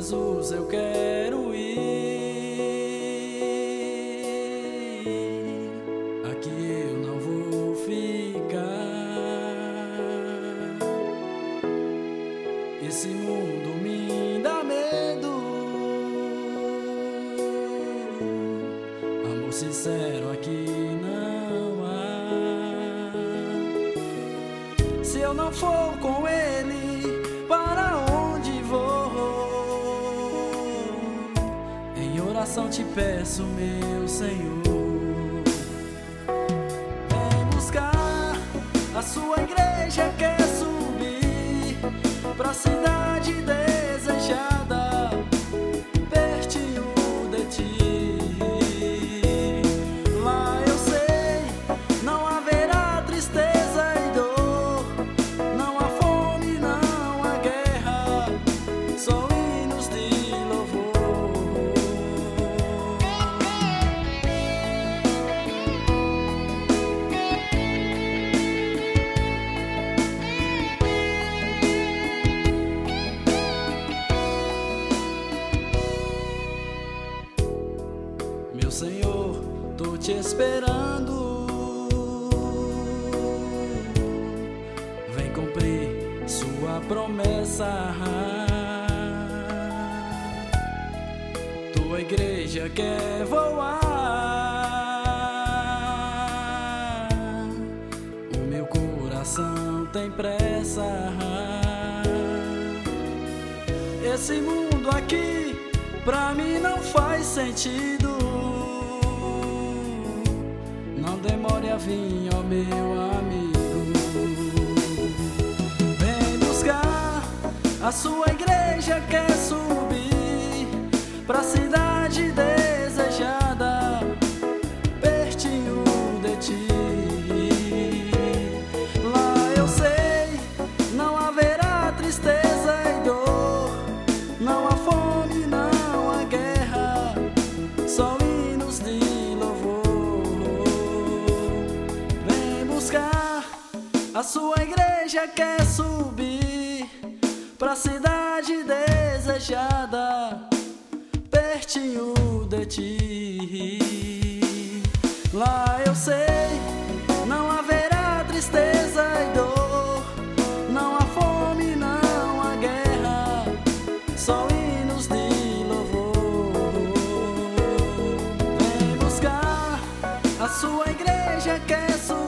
Jesus, eu quero ir. Aqui eu não vou ficar. Esse mundo me dá medo. Amor sincero aqui não há. Se eu não for com Ele, para onde vou? Em oração te peço, meu Senhor, vem buscar. A sua igreja quer subir pra cidade desejada, pertinho de ti. Lá eu sei, não haverá tristeza e dor, não há fome, não há guerra, só hinos de louvor. Meu Senhor, tô te esperando. Vem cumprir sua promessa. Tua igreja quer voar. O meu coração tem pressa. Esse mundo aqui pra mim não faz sentido. Não demore a vir, ó meu amigo. Vem buscar. A sua igreja quer subir pra cidade desejada, pertinho de ti. Lá eu sei, não haverá tristeza e dor, não há fome, não há guerra, só hinos de louvor. Vem buscar. A sua igreja quer subir pra cidade desejada, pertinho de ti. Lá eu sei, não haverá tristeza e dor, não há fome, não há guerra, só hinos de louvor. Vem buscar. A sua igreja quer subir